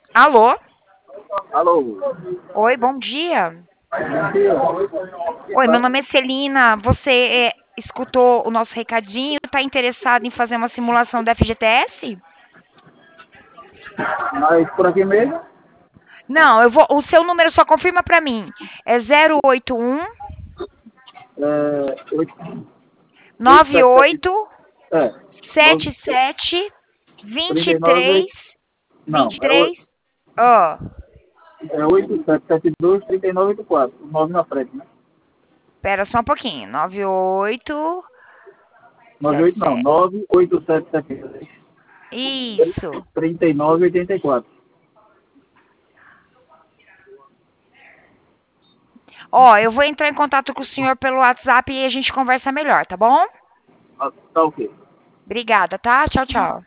Alô? Alô? Oi, bom dia. Bom dia. Oi, meu nome é Celina. Você escutou o nosso recadinho? Está interessado em fazer uma simulação da FGTS? Mas por aqui mesmo? Não, eu vou. O seu número só confirma para mim. É 081 É, 98 8777. É, 77 39. 23 Não, 23. Ó, é 8772 3984. 9 na frente, né? pera só um pouquinho. 98 98 não, 77. 98772 Isso. 3984. Ó, eu vou entrar em contato com o senhor pelo WhatsApp e a gente conversa melhor, tá bom? Ah, tá ok. Obrigada, tá? Tchau, tchau.